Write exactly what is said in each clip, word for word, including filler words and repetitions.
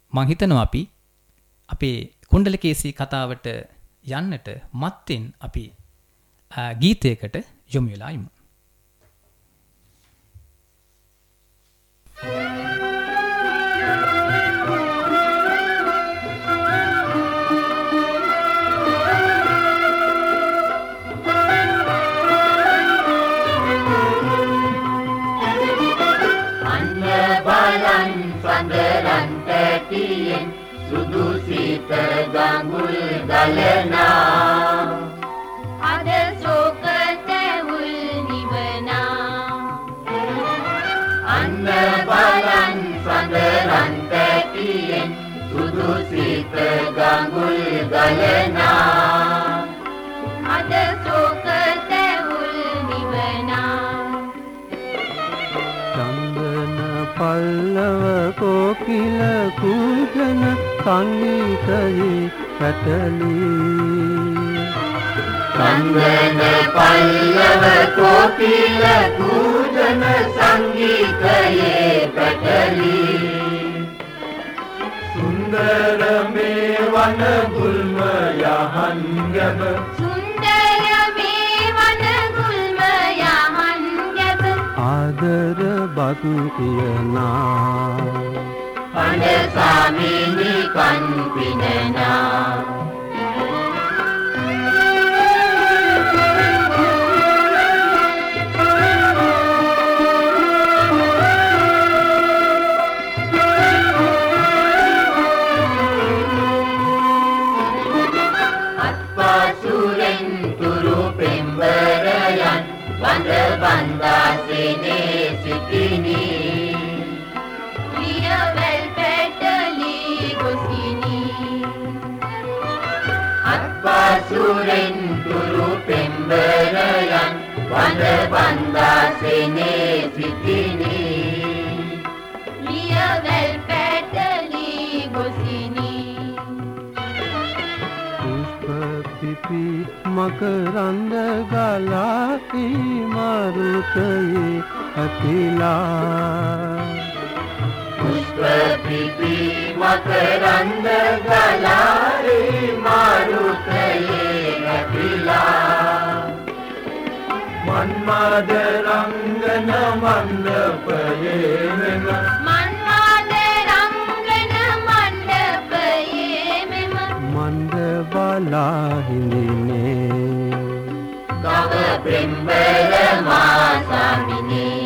මම හිතනවා අපි අපේ කුණ්ඩලකේසී කතාවට යන්නට මත්තෙන් අපි ගීතයකට යොමු වෙලා ඉමු. සුදු සීත ගඟුල් ගලනා අද ශෝක තැවුල් නිවනා අන්න බලන් සඳරන් තැටියෙන් සුදු සීත ගඟුල් ගලනා අද ශෝක තැවුල් නිවනා චන්දන පල්ලව කොකිල කුජන සංගීතයේ පැටලී චන්දන පල්ලව කොකිල කුජන සංගීතයේ පැටලී සුන්දර මේ වන ගුල්ම යහන් ගැබ සුන්දර මේ වන ගුල්ම යහන් ගැබ ආදර බත් පියනා අඬ සාමිනි කන් පිනනා අත්පාසුරෙන් තුරු පෙම්බරයන් වඳ බන්දා සෙනේ සිටිනි ලියවැල් පැටලී ගොසිනි අත්පාසුරෙන් තුරු පෙම්බරයන් වඳ බන්දා සෙනේ සිටිනි ලියවැල් පැටලී ගොසිනි පිපි මකරන්ද ගලාති මරුතයේ අතිලා පුෂ්ප පිපි මකරන්ද ගලාති මරුතයේ අතිලා මන්මාද රංගන මණ්ඩපයේ මෙම මන්මාද රංගන මණ්ඩපයේ මෙම මන්ද බලා හිඳිනේ ගව පෙම්බර මා සමිනේ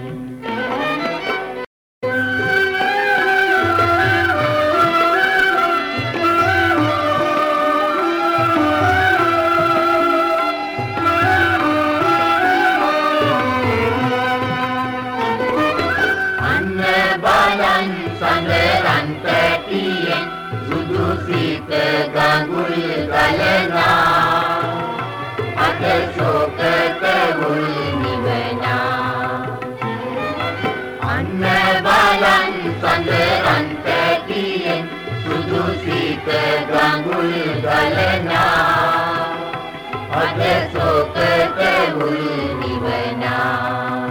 අන්න බලන් සඳරන් පැටියෙන් සුදු සීත ගඟුල් ගලනා අද ශෝක තැවුල් නිවනා අන්න බලන් සඳරන් පැටියෙන් සුදු සීත ගඟුල් ගලනා අද ශෝක තැවුල් නිවනා.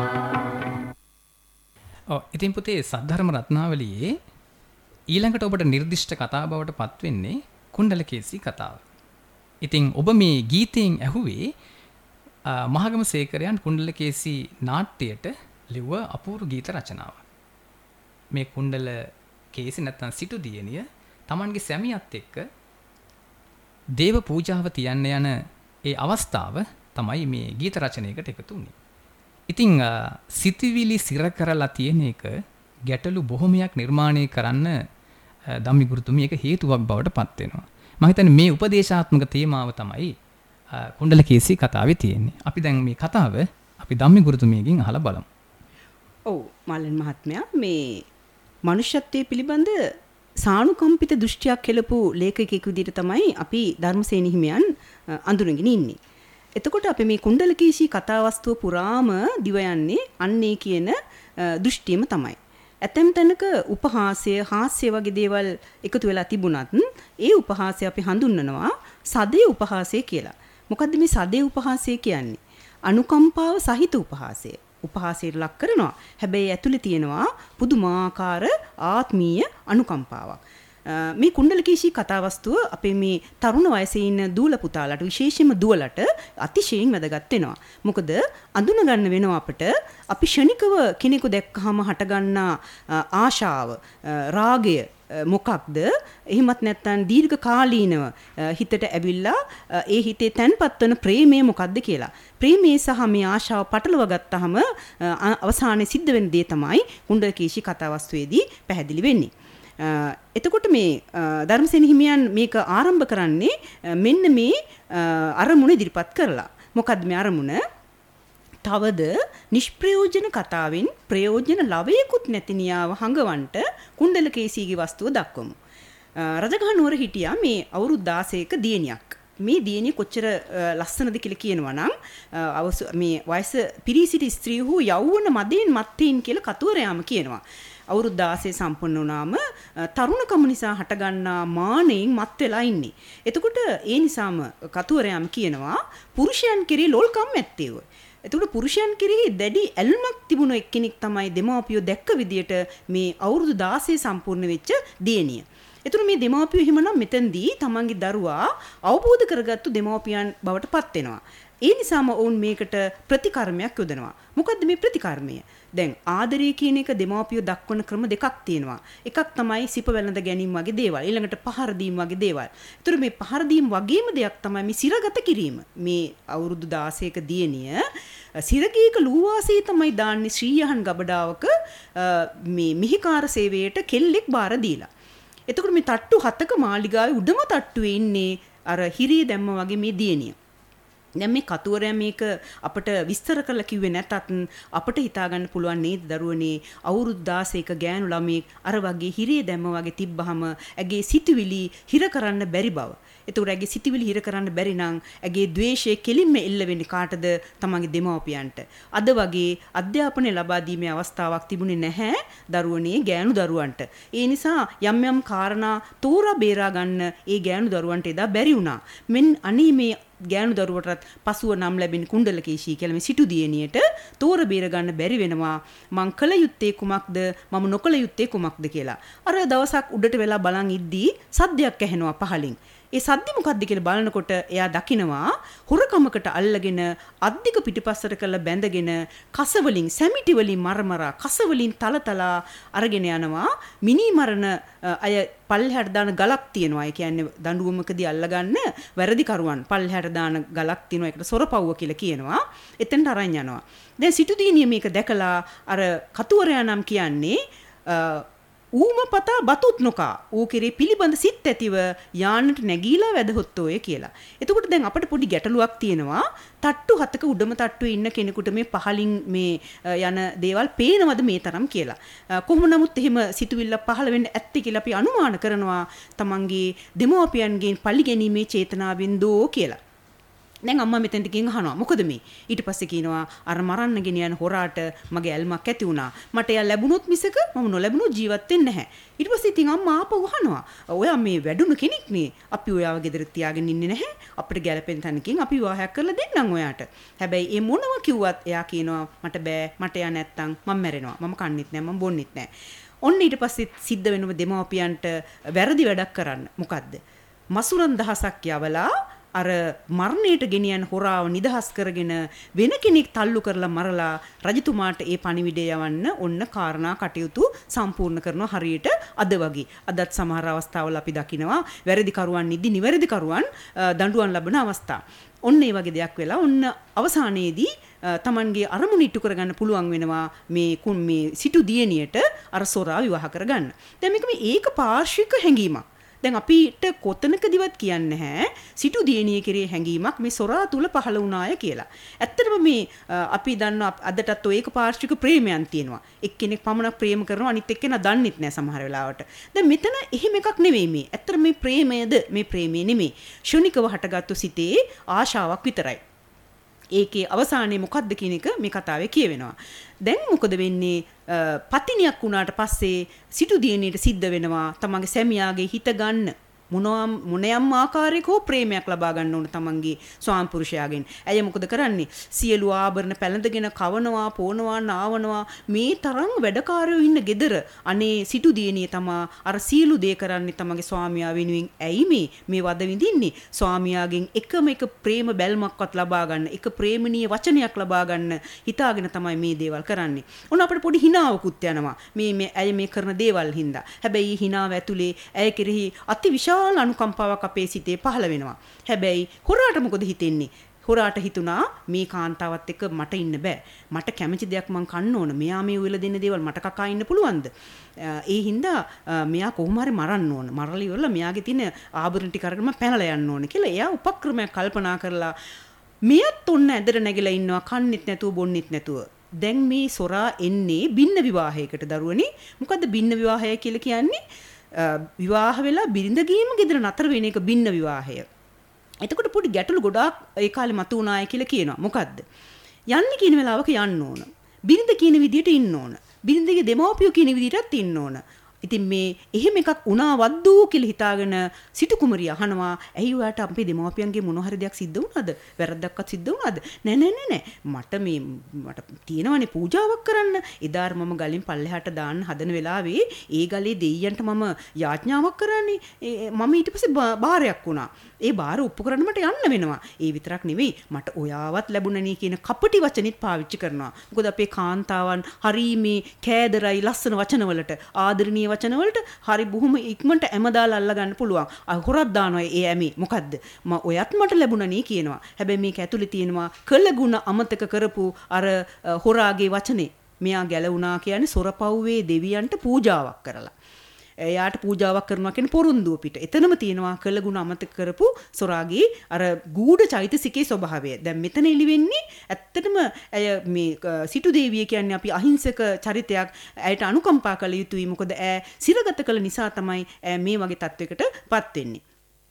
ඔව් ඉතින් පුතේ සද්ධර්ම රත්නාවලියේ ඊළඟට ඔබට නිර්දිෂ්ට කතා බවට පත්වෙන්නේ කුණ්ඩලකේසී කතාව. ඉතින් ඔබ මේ ගීතයෙන් ඇහුවේ මහගම සේකරයන් කුණ්ඩලකේසී නාට්‍යයට ලිව්ව අපූර්ව ගීත රචනාවක්. මේ කුණ්ඩලකේසී නැත්තම් සිටු දියණිය Tamanගේ සැමියාත් එක්ක දේව පූජාව තියන්න යන ඒ අවස්ථාව තමයි මේ ගීත රචනයකට එකතු වුනේ. ඉතින් සිතවිලි සිර කරලා තියෙන එක ගැටලු බොහොමයක් නිර්මාණය කරන්න ධම්මිගුරුතුමිය එක හේතුවක් බවට පත් වෙනවා. මම හිතන්නේ මේ උපදේශාත්මක තේමාව තමයි කුණ්ඩලකේසී කතාවේ තියෙන්නේ. අපි දැන් මේ කතාව අපි ධම්මිගුරුතුමියගෙන් අහලා බලමු. ඔව් මාලන් මහත්මයා මේ මනුෂ්‍යත්වයේ පිළිබඳ සානුකම්පිත දෘෂ්ටියක් කෙලපු ලේඛකයෙකු විදිහට තමයි අපි ධර්මසේන හිමියන් අඳුරගෙන ඉන්නේ. එතකොට අපි මේ කුණ්ඩලකේසී කතාවස්තුව පුරාම දිව යන්නේ අන්නේ කියන දෘෂ්ටියම තමයි. ඇතැම් තැනක උපහාසය, හාස්‍ය වගේ දේවල් එකතු වෙලා තිබුණත් ඒ උපහාසය අපි හඳුන්වනවා සදේ උපහාසය කියලා. මොකද්ද මේ සදේ උපහාසය කියන්නේ? අනුකම්පාව සහිත උපහාසය. උපහාසයට ලක් කරනවා. හැබැයි ඇතුලේ තියෙනවා පුදුමාකාර ආත්මීය අනුකම්පාවක්. මේ කුණ්ඩලකේශී කතාවස්තුව අපේ මේ තරුණ වයසේ ඉන්න දූල පුතාලට විශේෂයෙන්ම දුවලට අතිශයින් වැදගත් වෙනවා. මොකද අඳුන ගන්න වෙනවා අපිට අපි ක්ෂණිකව කෙනෙකු දැක්කහම හටගන්නා ආශාව, රාගය මොකක්ද? එහෙමත් නැත්නම් දීර්ඝ කාලීනව හිතට ඇවිල්ලා ඒ හිතේ තැන්පත් වෙන ප්‍රේමය මොකක්ද කියලා. ප්‍රේමයේ සහ මේ ආශාව පටලවා ගත්තාම අවසානයේ සිද්ධ වෙන දේ තමයි කුණ්ඩලකේශී කතාවස්තුවේදී පැහැදිලි වෙන්නේ. එතකොට මේ ධර්මසේන හිමියන් මේක ආරම්භ කරන්නේ මෙන්න මේ අරමුණ ඉදිරිපත් කරලා. මොකද්ද මේ අරමුණ? තවද නිෂ්ප්‍රයෝජන කතාවෙන් ප්‍රයෝජන ලවයකුත් නැති නියාව හඟවන්ට කුණ්ඩලකේසීගේ වස්තුව දක්වමු. රජගහ නුවර හිටියා මේ අවුරුදු දාසයක දියණියක්. මේ දියණිය කොච්චර ලස්සනද කියලා කියනවා නම් මේ වයස පිරී සිටි ස්ත්‍රීහු යෞවන මදයෙන් මත්තේන් කියලා කතුවරයාම කියනවා. අවුරුදු දාසය සම්පූර්ණ වුණාම තරුණකම නිසා හටගන්නා මානෙන් මත් වෙලා ඉන්නේ. එතකොට ඒ නිසාම කතුවරයාම කියනවා පුරුෂයන් කෙරේ ලෝල්කම් ඇත්තේව. එතකොට පුරුෂයන් කෙරෙහි දැඩි ඇල්මක් තිබුණ එක්කෙනෙක් තමයි දෙමාපියෝ දැක්ක විදියට මේ අවුරුදු දාසය සම්පූර්ණ වෙච්ච දියණිය. එතකොට මේ දෙමාපියෝ එහෙමනම් මෙතෙන්දී තමන්ගේ දරුවා අවබෝධ කරගත්තු දෙමාපියන් බවට පත් වෙනවා. ඒ නිසාම ඔවුන් මේකට ප්‍රතිකර්මයක් යොදනවා. මොකද්ද මේ ප්‍රතිකර්මය? දැන් ආදරය කියන එක දෙමාපියෝ දක්වන ක්‍රම දෙකක් තියෙනවා. එකක් තමයි සිප වැළඳ ගැනීම වගේ දේවල්. ඊළඟට පහර දීම වගේ දේවල්. ඒතර මේ පහර දීම වගේම දෙයක් තමයි මේ සිරගත කිරීම. මේ අවුරුදු දාසයක දියණිය සිරගීක ලූවාසේ තමයි දාන්නේ ශ්‍රීයහන් ගබඩාවක මේ මිහිකාර සේවයට කෙල්ලෙක් බාර දීලා. එතකොට මේ තට්ටු හතක මාලිගාවේ උඩම තට්ටුවේ ඉන්නේ අර හිරේ දැම්ම වගේ මේ දියණිය. දැන් මේ කතුවරයා මේක අපිට විස්තර කරලා කිව්වේ නැතත් අපිට හිතා ගන්න පුළුවන් නේද දරුවනේ අවුරුදු දාසයක ගෑනු ළමෙක් අර වගේ හිරේ දැම්ම වගේ තිබ්බහම ඇගේ සිතුවිලි හිර කරන්න බැරි බව. ඒතකොට ඇගේ සිතුවිලි හිර කරන්න බැරි නම් ඇගේ ද්වේෂය කෙලින්ම එල්ල වෙන්නේ කාටද? තමන්ගේ දෙමව්පියන්ට. අද වගේ අධ්‍යාපනය ලබා දීමේ අවස්ථාවක් තිබුණේ නැහැ දරුවනේ ගෑනු දරුවන්ට. ඒ නිසා යම් යම් කාරණා තෝරා බේරා ගන්න ඒ ගෑනු දරුවන්ට එදා බැරි වුණා. මෙන්න අනේ මේ ගෑනු දරුවටත් පසුව නම් ලැබෙන කුණ්ඩලකේශී කියලා මේ සිටු දියණියට තෝර බේර ගන්න බැරි වෙනවා. මං කල යුත්තේ කුමක්ද මම නොකල යුත්තේ කුමක්ද කියලා. අර දවසක් උඩට වෙලා බලන් ඉද්දී සද්දයක් ඇහෙනවා පහලින්. ඒ සද්ද මොකක්ද කියලා බලනකොට එයා දකිනවා හොරකමකට අල්ලගෙන අද්දික පිටිපස්සට කරලා බැඳගෙන කස වලින් සැමිටි වලින් මරමරා කස වලින් තලතලා අරගෙන යනවා මිනි මරණ අය පල්ලෙහාට දාන ගලක් තියෙනවා. ඒ කියන්නේ දඬුවමකදී අල්ලගන්න වැරදි කරුවන් පල්ලෙහාට දාන ගලක් තියෙනවා. ඒකට සොරපව්ව කියලා කියනවා. එතෙන්ට අරන් යනවා. දැන් සිටු දියණිය මේක දැකලා අර කතුවරයා නම් කියන්නේ ඌම පතා බතුත් නොකා ඌ කෙරේ පිළිබඳ සිත් ඇතිව යාන්නට නැගීලා වැදහොත් ඔය කියලා. එතකොට දැන් අපිට පොඩි ගැටලුවක් තියෙනවා. තට්ටු හතක උඩම තට්ටුවේ ඉන්න කෙනෙකුට මේ පහලින් මේ යන දේවල් පේනවද මේ තරම් කියලා. කොහොම නමුත් එහෙම සිතුවිල්ල පහළ වෙන්න ඇත්තේ කියලා අපි අනුමාන කරනවා තමන්ගේ දෙමෝපියන්ගෙන් පල්ලි ගැනීමේ චේතනාවෙන් දෝ කියලා. දැන් අම්මා මෙතෙන්ට ගිහින් අහනවා මොකද මේ? ඊට පස්සේ කියනවා අර මරන්න ගෙන යන හොරාට මගේ ඇල්මක් ඇති වුණා. මට එයා ලැබුණොත් මිසක මම නොලැබුණොත් ජීවත් වෙන්නේ නැහැ. ඊට පස්සේ ඉතින් අම්මා ආපහු අහනවා. ඔයා මේ වැඩුණු කෙනෙක් නේ. අපි ඔයාව ගෙදර තියාගෙන ඉන්නේ නැහැ. අපිට ගැලපෙන තැනකින් අපි විවාහයක් කරලා දෙන්නම් ඔයාට. හැබැයි ඒ මොනවා කිව්වත් එයා කියනවා මට බෑ. මට එයා නැත්තම් මම මැරෙනවා. මම කන්නෙත් නැහැ. මම බොන්නෙත් නැහැ. ඔන්න ඊට පස්සේ සිද්ධ වෙනව දෙමව්පියන්ට වැරදි වැඩක් කරන්න. මොකද්ද? මසුරන් දහසක් යවලා අර මරණයට ගෙනියන හොරාව නිදහස් කරගෙන වෙන කෙනෙක් තල්ලු කරලා මරලා රජතුමාට ඒ පණිවිඩය යවන්න ඔන්න කාරණා කටයුතු සම්පූර්ණ කරනවා හරියට අද වගේ. අදත් සමහර අවස්ථාවල අපි දකිනවා වැරදි කරුවන් නිදි නිවැරදි කරුවන් දඬුවම් ලබන අවස්ථා. ඔන්න ඒ වගේ දෙයක් වෙලා ඔන්න අවසානයේදී තමන්ගේ අරමුණ ඉටු කරගන්න පුළුවන් වෙනවා මේ කුන් මේ සිටු දියණියට අර සොරා විවාහ කරගන්න. දැන් මේක මේ ඒක පාර්ශ්වික හැඟීමක්. දැන් අපිට කොතනකදීවත් කියන්නේ නැහැ සිටු දියණිය කෙරේ හැඟීමක් මේ සොරා තුල පහළ වුණාය කියලා. ඇත්තටම මේ අපි දන්නවා අදටත් ඔය ඒක පාර්ශ්වික ප්‍රේමයන් තියෙනවා. එක්කෙනෙක් පමණක් ප්‍රේම කරනවා අනිත් එක්කෙනා දන්නෙත් නැහැ සමහර වෙලාවට. දැන් මෙතන එහෙම එකක් නෙවෙයි මේ. ඇත්තට මේ ප්‍රේමයද මේ ප්‍රේමය නෙමෙයි. ශුනිකව හටගත්තු සිතේ ආශාවක් විතරයි. ඒකේ අවසානයේ මොකද්ද කියන එක මේ කතාවේ කියවෙනවා. දැන් මොකද වෙන්නේ? පතිනියක් වුණාට පස්සේ සිටු දියණියට සිද්ධ වෙනවා තමන්ගේ සැමියාගේ හිත ගන්න මොනවා මොනියම් ආකාරයක හෝ ප්‍රේමයක් ලබා ගන්න ඕන තමන්ගේ ස්වාම පුරුෂයාගෙන්. ඇය මොකද කරන්නේ? සියලු ආභරණ පැළඳගෙන කවනවා, පෝනවා, නාවනවා මේ තරම් වැඩකාරයෝ ඉන්න ගෙදර අනේ සිටු දියණිය තමා අර සියලු දේ කරන්නේ තමන්ගේ ස්වාමියා වෙනුවෙන්. ඇයි මේ මේ වද විඳින්නේ? ස්වාමියාගෙන් එකම එක ප්‍රේම බැල්මක්වත් ලබා ගන්න, එක ප්‍රේමණීය වචනයක් ලබා ගන්න හිතාගෙන තමයි මේ දේවල් කරන්නේ. ඔන්න අපිට පොඩි හිනාවකුත් යනවා මේ මේ ඇය මේ කරන දේවල් හින්දා. හැබැයි හිනාව ඇතුලේ ඇය කෙරෙහි අති විශාල අනුකම්පාවක් අපේ සිතේ පහළ වෙනවා. හැබැයි හොරාට මොකද හිතෙන්නේ? හොරාට හිතුණා මේ කාන්තාවත් එක්ක මට ඉන්න බෑ. මට කැමති දෙයක් මං කන්න ඕන. මෙයා මේ උයලා දෙන්න දේවල් මට කකා ඉන්න පුළුවන්ද? ඒ හින්දා මෙයා කොහොම හරි මරන්න ඕන. මරලා ඉවරලා මෙයාගේ තියෙන ආභරණ ටික අරගෙන මම පැනලා යන්න ඕන කියලා එයා උපක්‍රමයක් කල්පනා කරලා මෙයත් ඔන්න ඇදට නැගිලා ඉන්නවා කන්නෙත් නැතුව බොන්නෙත් නැතුව. දැන් මේ සොරා එන්නේ බින්න විවාහයකට දරුවනි. මොකද්ද බින්න විවාහය කියලා කියන්නේ? විවාහ වෙලා බිරිඳ ගීම ගෙදර නතර වෙන එක බින්න විවාහය. එතකොට පොඩි ගැටලු ගොඩාක් ඒ කාලේ මතුවුණාය කියලා කියනවා. මොකද්ද? යන්නේ කියන වෙලාවක යන්න ඕන. බිරිඳ කියන විදියට ඉන්න ඕන. බිරිඳගේ දෙමව්පියෝ කියන විදියටත් ඉන්න ඕන. ඉතින් මේ එහෙම එකක් වුණාවද්ද කියලා හිතාගෙන සිටු කුමරිය අහනවා ඇයි ඔයාට අපේ දෙමව්පියන්ගේ මොන හරි දෙයක් සිද්ධ වුණාද? වැරද්දක්වත් සිද්ධ වුණාද? නෑ නෑ නෑ නෑ මට මේ මට තියෙනවනේ පූජාවක් කරන්න. එදාර මම ගලින් පල්ලෙහාට දාන්න හදන වෙලාවේ ඒ ගලේ දෙයියන්ට මම යාඥාවක් කරන්නේ. මම ඊට පස්සේ බාරයක් වුණා. ඒ බාර ඔප්පු කරන්න මට යන්න වෙනවා. ඒ විතරක් නෙවෙයි මට ඔයාවත් ලැබුණනේ කියන කපටි වචනෙත් පාවිච්චි කරනවා. මොකද අපේ කාන්තාවන් හරි මේ කෑදරයි ලස්සන වචන වලට ආදරණීය වචන වලට හරි බොහොම ඉක්මනට ඇමදාලා අල්ල ගන්න පුළුවන්. අහොරක් දානවා ඒ ඇමේ. මොකද්ද? ම ඔයත් මට ලැබුණනේ කියනවා. හැබැයි මේක ඇතුලේ තියෙනවා කළගුණ අමතක කරපු අර හොරාගේ වචනේ. මෙයා ගැලවුණා කියන්නේ සොරපව්වේ දෙවියන්ට පූජාවක් කරලා. එයාට පූජාවක් කරනවා කියන පොරොන්දුව පිට. එතනම තියෙනවා කළගුණ අමතක කරපු සොරාගේ අර ගූඪ චෛතසිකේ ස්වභාවය. දැන් මෙතන එළි වෙන්නේ ඇත්තටම ඇය මේ සිටු දේවිය කියන්නේ අපි අහිංසක චරිතයක්. ඇයට අනුකම්පා කළ යුතුයි. මොකද ඇය සිරගත කළ නිසා තමයි ඇය මේ වගේ තත්වයකටපත් වෙන්නේ.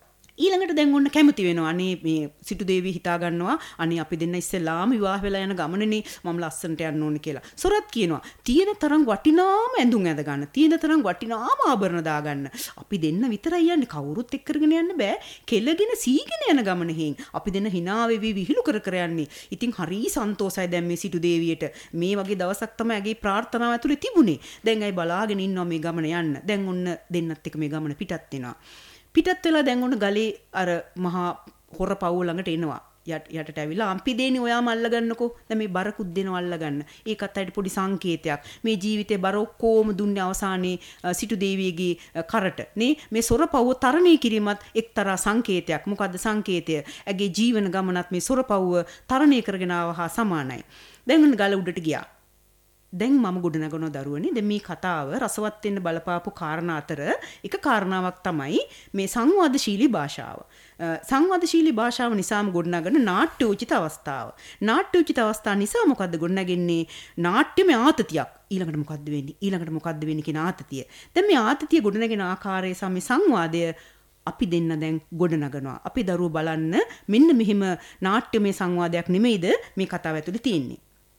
ඊළඟට දැන් ඔන්න කැමති වෙනවා. අනේ මේ සිටු දේවිය හිතා ගන්නවා අනේ අපි දෙන්න ඉස්සෙල්ලාම විවාහ වෙලා යන ගමනනේ මම ලස්සනට යන්න ඕනේ කියලා. සොරත් කියනවා තියෙන තරම් වටිනාම ඇඳුම් ඇඳ ගන්න. තියෙන තරම් වටිනාම ආභරණ දා ගන්න. අපි දෙන්න විතරයි යන්නේ. කවුරුත් එක්ක කරගෙන යන්න බෑ. කෙලගෙන සීගෙන යන ගමනෙහින් අපි දෙන්න hina වෙවි විහිළු කර කර යන්නේ. ඉතින් හරි සන්තෝසයි දැන් මේ සිටු දේවියට. මේ වගේ දවසක් තමයි ඇගේ ප්‍රාර්ථනාව ඇතුලේ තිබුණේ. දැන් ඇයි බලාගෙන ඉන්නවා මේ ගමන යන්න. දැන් ඔන්න දෙන්නත් එක්ක මේ ගමන පිටත් වෙනවා. පිටත් වෙලා දැන් ඔන්න ගලේ අර මහා හොර පවුව ළඟට එනවා. යටට ඇවිල්ලා අම්පි දෙන්නේ ඔයාම අල්ලගන්නකෝ. දැන් මේ බරකුත් දෙනවා අල්ලගන්න. ඒකත් අයිට පොඩි සංකේතයක්. මේ ජීවිතේ බර ඔක්කොම දුන්නේ අවසානයේ සිටු දේවියගේ කරට. නේ මේ සොර පවුව තරණය කිරීමත් එක්තරා සංකේතයක්. මොකද්ද සංකේතය? ඇගේ ජීවන ගමනත් මේ සොර පවුව තරණය කරගෙන ආව හා සමානයි. දැන් ඔන්න ගල උඩට ගියා. දැන් මම ගොඩනගන දරුවනේ දැන් මේ කතාව රසවත් වෙන්න බලපාපු කාරණා අතර එක කාරණාවක් තමයි මේ සංවාදශීලී භාෂාව. සංවාදශීලී භාෂාව නිසාම ගොඩනගන නාට්‍යෝචිත අවස්ථාව. නාට්‍යෝචිත අවස්ථාව නිසා මොකද්ද ගොඩනගන්නේ? නාට්‍යමය ආතතියක්. ඊළඟට මොකද්ද වෙන්නේ? ඊළඟට මොකද්ද වෙන්නේ කියන ආතතිය. දැන් මේ ආතතිය ගොඩනගෙන ආකාරය සම සංවාදය අපි දෙන්න දැන් ගොඩනගනවා. අපි දරුවෝ බලන්න මෙන්න මෙහිම නාට්‍යමය සංවාදයක් නෙමෙයිද මේ කතාව ඇතුලේ තියෙන්නේ.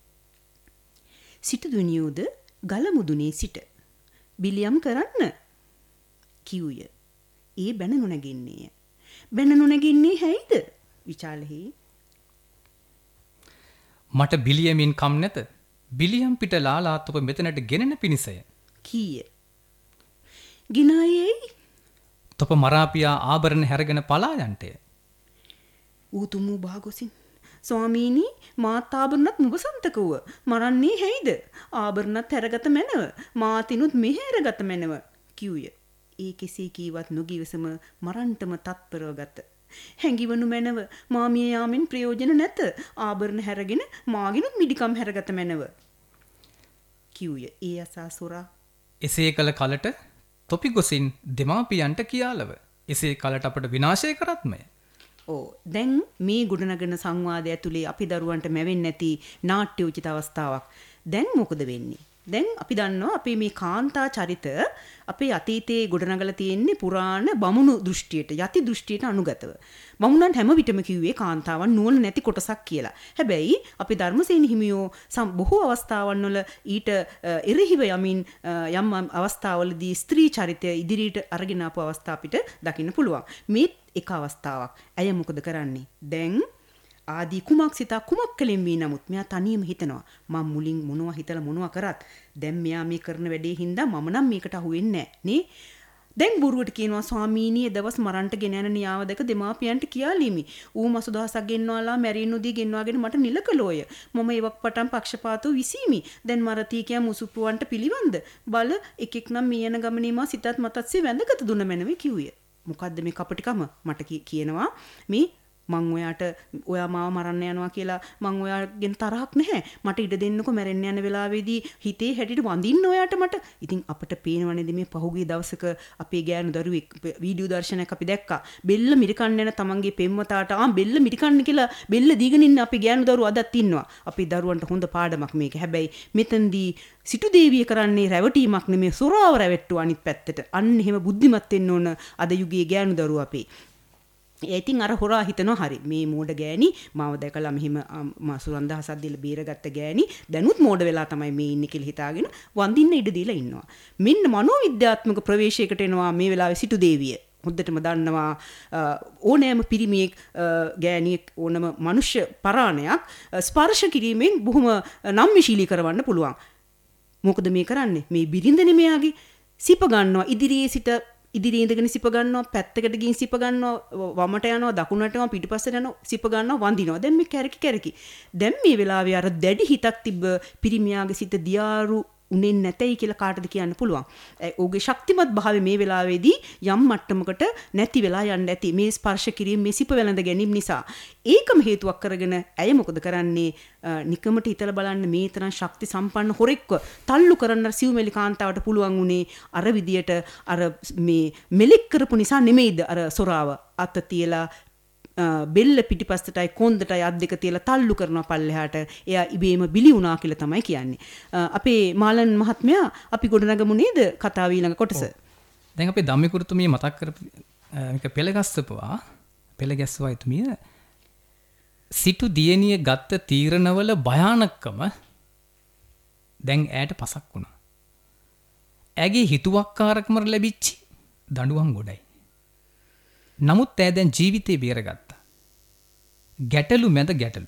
සිටු දුනියෝද ගල මුදුනේ සිට බිලියම් කරන්න කිව්ය. ඒ බැන නොනැගින්නේය. බැන නොනැගින්නේ හැයිද? විචාලෙහි මට බිලියමින් කම් නැත. බිලියම් පිට ලාලාත් ඔබ මෙතනට ගෙනෙන පිණිසය. කීය. ගිනායේයි. තොප මරාපියා ආභරණ හැරගෙන පලා යන්ටය. ඌතුමු භාගොසින් ස්වාමීනි මාත් ආභරණත් මුබසන්තකව මරන්නේ හැයිද? ආභරණත් හැරගත මැනව මාතිනුත් මෙහෙරගත මැනව කිව්ය. ඒ කෙසේ කීවත් නොගිවසම මරන්ටම තත්පරව ගත. හැඟිවනු මැනව මාමිය යාමෙන් ප්‍රයෝජන නැත. ආභරණ හැරගෙන මාගිනුත් මිඩිකම් හැරගත මැනව කිව්ය. ඒ අසා සොරා එසේ කළ කලට තොපි ගොසින් දෙමාපියන්ට කියාලව. එසේ කලට අපට විනාශය කරත්මය. ඕ දැන් මේ ගොඩනගන සංවාදය ඇතුලේ අපි දරුවන්ට මැවෙන්නේ නැති නාට්‍යෝචිත අවස්ථාවක්. දැන් මොකද වෙන්නේ? දැන් අපි දන්නවා අපේ මේ කාන්තා චරිත අපේ අතීතයේ ගොඩනගලා තියෙන්නේ පුරාණ බමුණු දෘෂ්ටියට යති දෘෂ්ටියට අනුගතව. බමුණන් හැම විටම කිව්වේ කාන්තාවන් නුවණ නැති කොටසක් කියලා. හැබැයි අපි ධර්මසේන හිමියෝ බොහෝ අවස්ථාවන් වල ඊට එරෙහිව යමින් යම් අවස්ථාවලදී ස්ත්‍රී චරිතය ඉදිරියට අරගෙන ආපු අවස්ථා අපිට දකින්න පුළුවන්. මේ එක අවස්ථාවක්. ඇය මොකද කරන්නේ? දැන් ආදී කුමක් සිතා කුමක් කලින් වී නමුත් මෙයා තනියම හිතනවා මම මුලින් මොනවා හිතලා මොනවා කරත් දැන් මෙයා මේ කරන වැඩේ හින්දා මම නම් මේකට අහු වෙන්නේ නැහැ නේ. දැන් බොරුවට කියනවා ස්වාමීනි දවස් මරන්ට ගෙන යන න්‍යාව දෙක දෙමාපියන්ට කියාලිමි. ඌ මසු දහසක් ගෙන්වාලා මැරිනුදී ගෙන්වාගෙන මට නිලකලෝය. මම ඒවක් පටන් පක්ෂපාතෝ විසීමි. දැන් මරතී කියා මුසුප්පුවන්ට පිළිවන්ද බල එකෙක් නම් මේ යන ගමනේ මා සිතත් මතත්සේ වැඳගත දුන්න මැනවේ කිව්වේ. මොකද්ද මේ කපටිකම? මට කියනවා මේ මං ඔයාට ඔයා මාව මරන්න යනවා කියලා මං ඔයාගෙන් තරහක් නැහැ. මට ඉඩ දෙන්නකෝ මැරෙන්න යන වෙලාවේදී හිතේ හැටියට වඳින්න ඔයාට මට. ඉතින් අපිට පේනවනේද මේ පහුගිය දවසක අපේ ගෑනු දරුවෙක් වීඩියෝ දර්ශනයක් අපි දැක්කා. බෙල්ල මිරිකන්න යන තමන්ගේ පෙම්වතාට ආ බෙල්ල මිරිකන්න කියලා බෙල්ල දීගෙන ඉන්න අපේ ගෑනු දරුවෝ අදත් ඉන්නවා. අපේ දරුවන්ට හොඳ පාඩමක් මේක. හැබැයි මෙතෙන්දී සිටු දේවිය කරන්නේ රැවටීමක් නෙමෙයි සොරාව රැවට්ටුවා අනිත් පැත්තට. අන්න එහෙම බුද්ධිමත් වෙන්න ඕන අද යුගයේ ගෑනු දරුවෝ අපේ. ඒ ඉතින් අර හොරා හිතනවා හරි මේ මෝඩ ගෑණි මාව දැකලා මෙහිම මාසුරන් දහසක් දීලා බීරගත්ත ගෑණි දැනුත් මෝඩ වෙලා තමයි මේ ඉන්නේ කියලා හිතාගෙන වඳින්න ඉඩ දීලා ඉන්නවා. මෙන්න මනෝවිද්‍යාත්මක ප්‍රවේශයකට එනවා මේ වෙලාවේ සිටු දේවිය. හොද්දටම දන්නවා ඕනෑම පිරිමියෙක් ගෑණියෙක් ඕනම මනුෂ්‍ය පරාණයක් ස්පර්ශ කිරීමෙන් බොහොම නම්‍යශීලී කරවන්න පුළුවන්. මොකද මේ කරන්නේ? මේ බිරිඳනේ මෙයාගේ සිප ගන්නවා ඉදිරියේ සිට ඉදිරියේ ඉඳගෙන සිප ගන්නවා පැත්තකට ගිහින් සිප ගන්නවා වමට යනවා දකුණට යනවා පිටිපස්සට යනවා සිප ගන්නවා වඳිනවා. දැන් මේ කැරකි කැරකි. දැන් මේ වෙලාවේ අර දැඩි හිතක් තිබ්බ පිරිමියාගේ සිත දියාරු උනේ නැතයි කියලා කාටද කියන්න පුළුවන්. ඔහුගේ ශක්තිමත් භාවය මේ වෙලාවේදී යම් මට්ටමකට නැති වෙලා යන්න ඇති. මේ ස්පර්ශ කිරීම මේ සිප වැළඳ ගැනීම නිසා. ඒකම හේතුවක් කරගෙන ඇය මොකද කරන්නේ? නිකමට හිතලා බලන්න මේ තරම් ශක්ති සම්පන්න හොරෙක්ව තල්ලු කරන්න සිව්මෙලි කාන්තාවට පුළුවන් උනේ අර විදියට අර මේ මෙලෙක් කරපු නිසා නෙමෙයිද අර සොරාව අත තියලා බෙල්ල පිටිපස්සටයි කොන්දටයි අත් දෙක තියලා තල්ලු කරනවා පල්ලෙහාට. එයා ඉබේම බිලි වුණා කියලා තමයි කියන්නේ. අපේ මාලන් මහත්මයා අපි ගොඩනගමු නේද කතාව ඊළඟ කොටස. දැන් අපේ ධම්මිකුරුතුමිය මතක් කරපු මේක පෙළගස්සපුවා පෙළගැස්සුවා එතුමිය සිටු දියණිය ගත්ත තීරණවල භයානකම දැන් ඈට පසක් වුණා. ඇගේ හිතුවක්කාරකම ලැබිච්ච දඬුවම් ගොඩයි. නමුත් ඈ දැන් ජීවිතේ බේරගත්තා. ගැටලු මැද ගැටලු.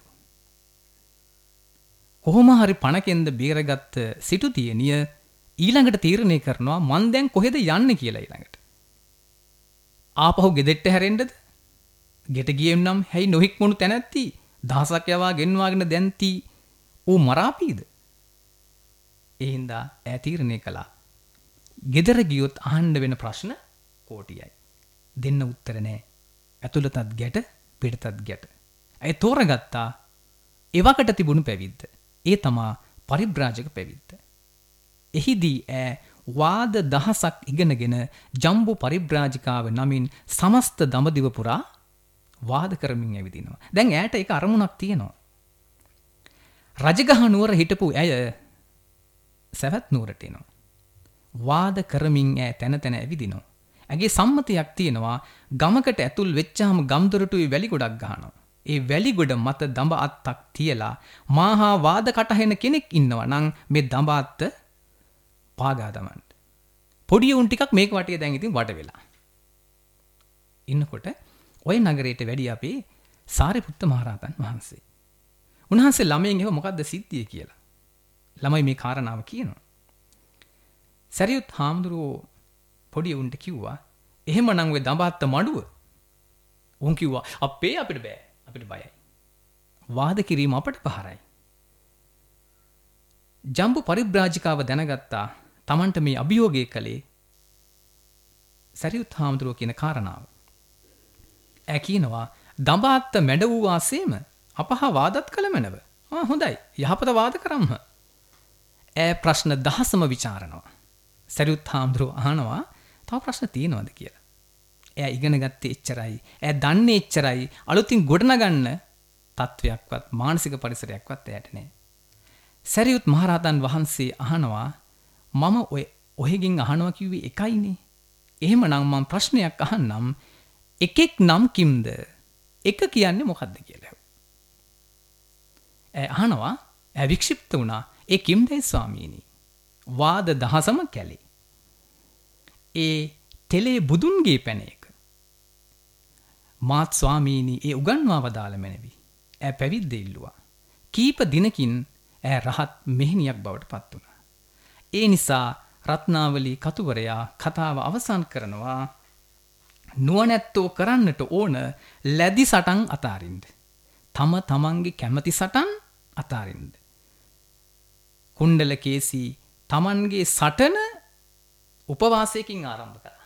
කොහොම හරි පණකෙන්ද බේරගත්ත සිටු දියණිය ඊළඟට තීරණය කරනවා මං දැන් කොහෙද යන්නේ කියලා ඊළඟට. ආපහු ගෙදෙට්ට හැරෙන්නද? ගෙට ගියෙම් නම් හැයි නොහික්මුණු තැනැත්ති දහසක් යවා ගෙන්වාගෙන දැන්ති ඌ මරාපීද? ඒ හින්දා ඈ තීරණය කළා ගෙදර ගියොත් අහන්න වෙන ප්‍රශ්න කෝටියයි. දෙන්න උත්තර නැහැ. ඇතුළතත් ගැට පිටතත් ගැට. ඇය තෝරගත්තා එවකට තිබුණු පැවිද්ද. ඒ තමා පරිබ්‍රාජක පැවිද්ද. එහිදී ඈ වාද දහසක් ඉගෙනගෙන ජම්බු පරිබ්‍රාජිකාව නමින් සමස්ත දඹදිව පුරා වාද කරමින් ඇවිදිනවා. දැන් ඈට ඒක අරමුණක් තියෙනවා. රජගහ නුවර හිටපු ඇය සවැත් නුවරට එනවා. වාද කරමින් ඈ තැන තැන ඇවිදිනවා. ඇගේ සම්මතයක් තියෙනවා ගමකට ඇතුල් වෙච්චාම ගම්දොරටුවේ වැලි ගොඩක් ගහනවා. ඒ වැලි ගොඩ මත දඹ අත්තක් තියලා මාහා වාද කටහෙන කෙනෙක් ඉන්නවා නම් මේ දඹ අත්ත පාගා දමන්න. පොඩි උන් ටිකක් මේක වටේ දැන් ඉතින් වඩ වෙලා. ඉන්නකොට ওই නගරයට වැඩි අපේ සාරිපුත්ත මහරහතන් වහන්සේ. උන්වහන්සේ ළමයෙන් එහෙම මොකද්ද සිද්ධිය කියලා. ළමයි මේ කාරණාව කියනවා. සරියුත් හාමුදුරුවෝ පොඩි උන්ට කිව්වා එහෙමනම් ඔය දඹාත්ත මඩුව. උන් කිව්වා අපේ අපිට බෑ අපිට බයයි. වාද කිරීම අපට පහරයි. ජම්බු පරිබ්‍රාජිකාව දැනගත්තා Tamanට මේ අභියෝගය කළේ සරියුත් හාමුදුරුවෝ කියන කාරණාව. ඈ කියනවා දඹාත්ත මැඩ වූ වාසේම අපහා වාදත් කළ මැනව. ආ හොඳයි යහපත වාද කරම්හ. ඈ ප්‍රශ්න දහසම ਵਿਚාරනවා. සරියුත් හාමුදුරුවෝ අහනවා තව ප්‍රශ්න තියෙනවද කියලා. එයා ඉගෙන ගත්තේ එච්චරයි. එයා දන්නේ එච්චරයි. අලුතින් ගොඩනගන්න තත්වයක්වත් මානසික පරිසරයක්වත් එයාට නැහැ. සරියුත් මහරහතන් වහන්සේ අහනවා මම ඔය ඔහෙකින් අහනවා කිව්වේ එකයිනේ. එහෙමනම් මම ප්‍රශ්නයක් අහන්නම්. එකෙක් නම් කිම්ද? එක කියන්නේ මොකද්ද කියලා. ඈ අහනවා ඈ වික්ෂිප්ත වුණා. ඒ කිම්දේ ස්වාමීනි? වාද දහසම කැලේ. ඒ තෙලේ බුදුන්ගේ පැන එක. මාත් ස්වාමීනි ඒ උගන්වා වදාළ මැනවි. ඈ පැවිද්ද ඉල්ලුවා. කීප දිනකින් ඈ රහත් මෙහෙණියක් බවට පත් වුණා. ඒ නිසා රත්නාවලී කතුවරයා කතාව අවසන් කරනවා නුවණැත්තෝ කරන්නට ඕන ලැදි සටන් අතාරින්න. තම තමන්ගේ කැමැති සටන් අතාරින්න. කුණ්ඩලකේසී තමන්ගේ සටන උපවාසයකින් ආරම්භ කළා.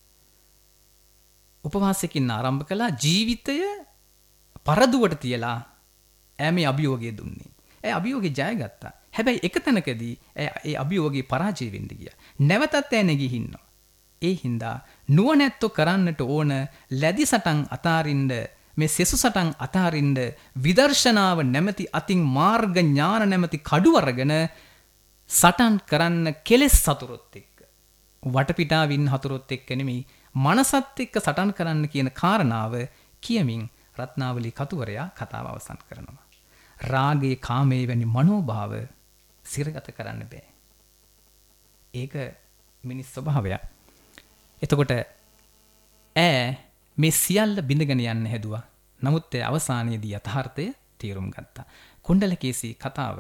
උපවාසයකින් ආරම්භ කළා ජීවිතය පරදුවට තියලා ඈ මේ අභියෝගය දුන්නේ. ඒ අභියෝගේ ජය ගත්තා. හැබැයි එක තැනකදී ඒ අභියෝගේ පරාජය වෙන්න ගියා. නැවතත් ඈ නැගිහින්නවා. ඒ හින්දා නුවණැත්තෝ කරන්නට ඕන ලැදි සටන් අතාරින්න මේ සෙසු සටන් අතාරින්න විදර්ශනාව නැමැති අතින් මාර්ග ඥාන නැමැති කඩු අරගෙන සටන් කරන්න කෙලෙස් සතුරොත් එක්ක වටපිටාවින් හතුරොත් එක්ක නෙමෙයි මනසත් එක්ක සටන් කරන්න කියන කාරණාව කියමින් රත්නාවලී කතුවරයා කතාව අවසන් කරනවා. රාගයේ කාමයේ වැනි මනෝභාව සිරගත කරන්න බෑ. ඒක මිනිස් ස්වභාවයක්. එතකොට ඈ මේ සියල්ල බිඳගෙන යන්න හැදුවා. නමුත් ඒ අවසානයේදී යථාර්ථය තීරුම් ගත්තා. කුණ්ඩලකේසී කතාව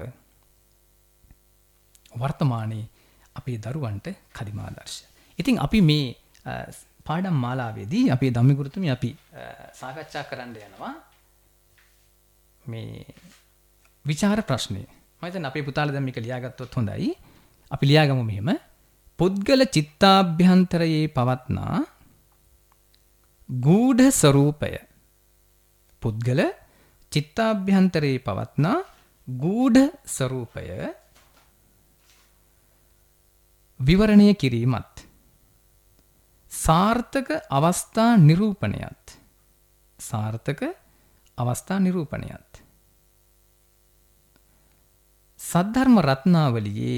වර්තමානයේ අපේ දරුවන්ට කදිමාදර්ශ. ඉතින් අපි මේ පාඩම් මාලාවේදී අපේ ධම්මිගුරුතුමිය අපි සාකච්ඡා කරන්න යනවා මේ විචාර ප්‍රශ්නේ. මම හිතන්නේ අපේ පුතාලා දැන් මේක ලියාගත්තොත් හොඳයි. අපි ලියාගමු මෙහෙම. පුද්ගල චිත්තාභ්‍යන්තරයේ පවත්නා ගූඪ ස්වરૂපය. පුද්ගල චිත්තාභ්‍යන්තරයේ පවත්නා ගූඪ ස්වરૂපය විවරණය කිරීමත් සාර්ථක අවස්ථා නිරූපණයත් සාර්ථක අවස්ථා නිරූපණයත් සද්ධර්ම රත්නාවලියේ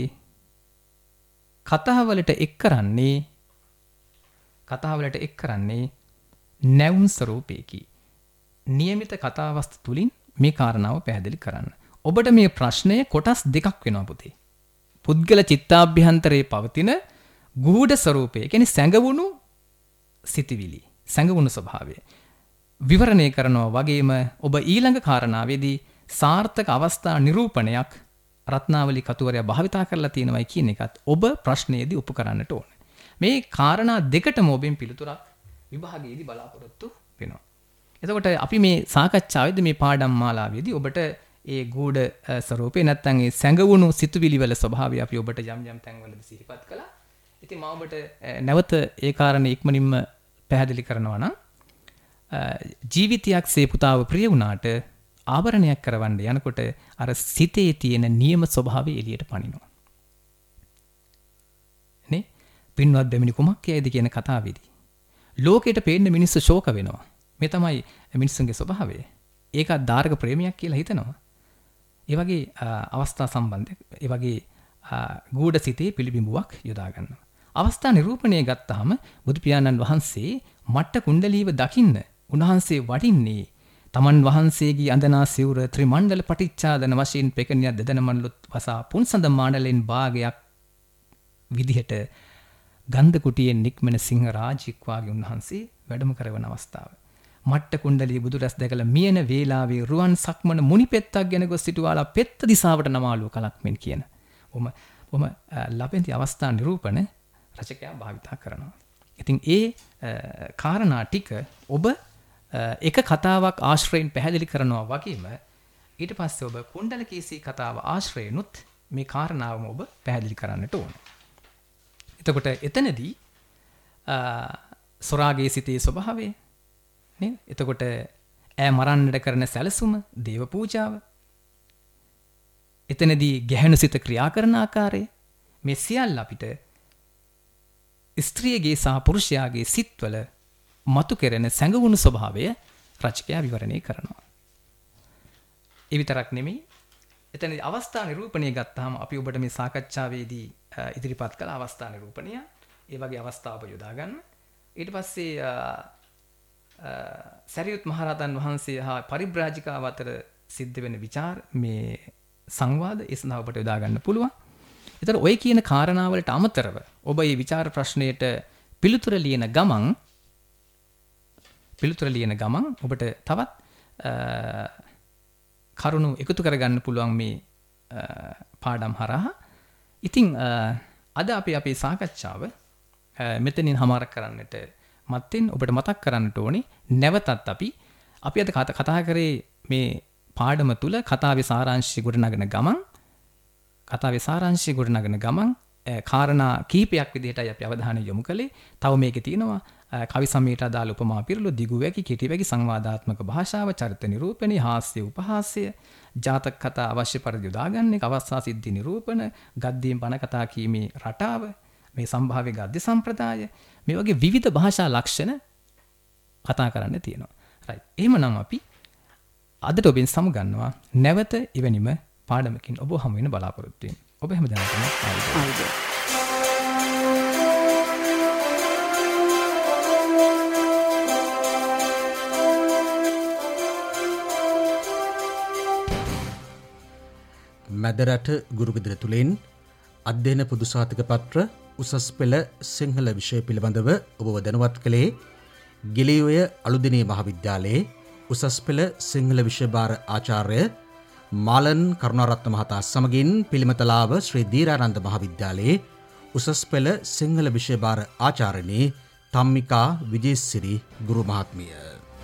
කතාවලට එක් කරන්නේ කතාවලට එක් කරන්නේ නැවුම් ස්වරූපයකි. નિયમિત කතාවස්තු තුලින් මේ කාරණාව පැහැදිලි කරන්න. ඔබට මේ ප්‍රශ්නය කොටස් දෙකක් වෙනවා පුතේ. පුද්ගල චිත්තාභ්‍යන්තරයේ පවතින ගූඪ ස්වરૂපය කියන්නේ සැඟවුණු සිතිවිලි සැඟවුණු ස්වභාවය විවරණය කරනවා වගේම ඔබ ඊළඟ කාරණාවේදී සාර්ථක අවස්ථා නිරූපණයක් රත්නාවලී කතුවරයා භාවිතා කරලා තියෙනවයි කියන එකත් ඔබ ප්‍රශ්නයේදී උපු කරන්නට ඕනේ. මේ කාරණා දෙකටම ඔබෙන් පිළිතුරක් විභාගයේදී බලාපොරොත්තු වෙනවා. එතකොට අපි මේ සාකච්ඡාවේදී මේ පාඩම් මාලාවේදී ඔබට ඒ ගූඪ ස්වરૂපේ නැත්නම් ඒ සැඟවුණු සිතුවිලි වල ස්වභාවය අපි ඔබට යම් යම් තැන්වලදී සිහිපත් කළා. ඉතින් මම ඔබට නැවත ඒ කාරණේ ඉක්මනින්ම පැහැදිලි කරනවා නම් ජීවිතයක් සේ පුතාව ප්‍රිය වුණාට ආවරණයක් කරවන්න යනකොට අර සිතේ තියෙන නියම ස්වභාවය එළියට පනිනවා. නේ? පින්වත් දෙමිනි කුමක් කියයිද කියන කතාවේදී ලෝකෙට පේන්න මිනිස්සු ශෝක වෙනවා. මේ තමයි මිනිස්සුන්ගේ ස්වභාවය. ඒකත් ධාරක ප්‍රේමයක් කියලා හිතනවා. ඒ වගේ අවස්ථා සම්බන්ධ ඒ වගේ ගූඪ සිතේ පිළිබිඹුවක් යොදා ගන්නවා. අවස්ථා නිරූපණය ගත්තාම බුදු පියාණන් වහන්සේ මට්ට කුණ්ඩලීව දකින්න උන්වහන්සේ වඩින්නේ තමන් වහන්සේගේ අඳනා සිවුර ත්‍රිමණ්ඩල පටිච්චාදන වශයෙන් පෙකණිය දෙදෙන මණ්ඩලොත් වසා පුන්සඳ මාණ්ඩලෙන් භාගයක් විදිහට ගන්ධ කුටියෙන් නික්මන සිංහ රාජෙක් වාගේ උන්වහන්සේ වැඩම කරවන අවස්ථාව. මට්ට කුණ්ඩලී බුදු රැස් දැකලා මියන වේලාවේ රුවන් සක්මන මුනිපෙත්තක් ගැන ගොස් සිටුවාලා පෙත්ත දිසාවට නමාලුව කලක් මෙන් කියන. ඔම ඔම ලැබෙන්ති අවස්ථා නිරූපණ රචකයා භාවිතා කරනවා. ඉතින් ඒ කාරණා ටික ඔබ එක කතාවක් ආශ්‍රයෙන් පැහැදිලි කරනවා වගේම ඊට පස්සේ ඔබ කුණ්ඩලකේසී කතාව ආශ්‍රයෙන්ුත් මේ කාරණාවම ඔබ පැහැදිලි කරන්නට ඕන. එතකොට එතනදී සොරාගේ සිතේ ස්වභාවය නේ? එතකොට ඈ මරන්නට කරන සැලසුම දේව පූජාව. එතනදී ගැහැණු සිත ක්‍රියා කරන ආකාරය මේ සියල්ල අපිට ස්ත්‍රියගේ සහ පුරුෂයාගේ සිත්වල මතු කෙරෙන සැඟවුණු ස්වභාවය රචකයා විවරණය කරනවා. ඒ විතරක් නෙමෙයි එතනදී අවස්ථා නිරූපණය ගත්තාම අපි ඔබට මේ සාකච්ඡාවේදී ඉදිරිපත් කළ අවස්ථා නිරූපණය ඒ වගේ අවස්ථාව යොදා ගන්න. ඊට පස්සේ සරියුත් මහරහතන් වහන්සේ හා පරිබ්‍රාජිකාව අතර සිද්ධ වෙන විචාර මේ සංවාද ඒ සඳහා ඔබට යොදා ගන්න පුළුවන්. ඒතර ඔය කියන කාරණාවලට අමතරව ඔබ මේ විචාර ප්‍රශ්නයට පිළිතුර ලියන ගමන් පිළිතුර ලියන ගමන් ඔබට තවත් කරුණු එකතු කරගන්න පුළුවන් මේ පාඩම් හරහා. ඉතින් අද අපි අපේ සාකච්ඡාව මෙතනින් හමාර කරන්නට මත්තෙන් ඔබට මතක් කරන්නට ඕනේ නැවතත් අපි අපි අද කතා කරේ මේ පාඩම තුල කතාවේ සාරාංශය ගොඩනගන ගමන් කතාවේ සාරාංශය ගොඩනගන ගමන් කාරණා කීපයක් විදිහටයි අපි අවධානය යොමු කළේ. තව මේකේ තියෙනවා කවි සමයට අදාළ උපමා පිරුළු, දිගු වැකි, කෙටි වැකි, සංවාදාත්මක භාෂාව, චරිත නිරූපණය, හාස්‍ය උපහාස්‍ය, ජාතක කතා අවශ්‍ය පරිදි යොදාගන්න, අවස්ථා සිද්ධි නිරූපණ, ගද්දීන් බණ කතා කීමේ රටාව, මේ සම්භාව්‍ය ගද්‍ය සම්ප්‍රදාය, මේ වගේ විවිධ භාෂා ලක්ෂණ කතා කරන්න තියෙනවා. රයිට්. එහෙමනම් අපි අදට ඔබෙන් සමුගන්නවා නැවත එවැනිම පාඩමකින් ඔබ හමු වෙන බලාපොරොත්තු වෙමින්. ඔබ හැමදාම ආයුබෝවන්. මැදරට ගුරුගෙදර තුළින් අධ්‍යයන පොදු සහතික පත්‍ර උසස් පෙළ සිංහල විෂය පිළිබඳව ඔබව දැනුවත් කළේ ගිලිඔය අලුදිනේ මහාවිද්‍යාලයේ උසස් පෙළ සිංහල විෂය භාර ආචාර්ය මාලන් කරුණාරත්න මහතා සමගින් පිළිමතලාව ශ්‍රී දීරානන්ද මහාවිද්‍යාලයේ උසස් පෙළ සිංහල විෂය භාර ආචාර්යනී තම්මිකා විජේසිරි ගුරු මහත්මිය.